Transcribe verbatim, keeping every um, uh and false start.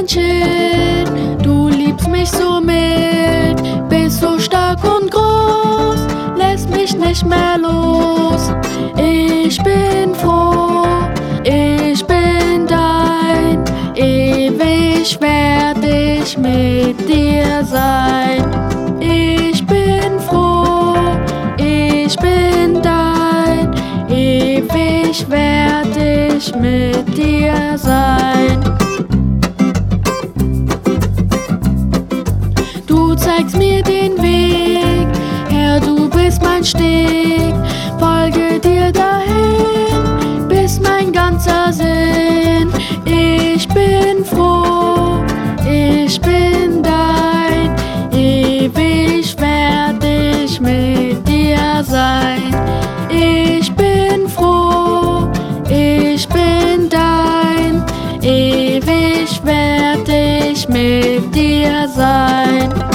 mein Schild, du liebst mich so mild, bist so stark und groß, lässt mich nicht mehr los. Ich bin froh, ich bin dein, ewig werd ich mit dir sein. Ich bin froh, ich bin dein, ewig werd ich mit dir sein. Du zeigst mir den Weg, Herr, du bist mein Steg, folge dir dahin, bist mein ganzer Sinn. Ich bin froh, ich bin dein, ewig werd ich mit dir sein. Ich bin froh, ich bin dein, ewig werd ich mit dir sein.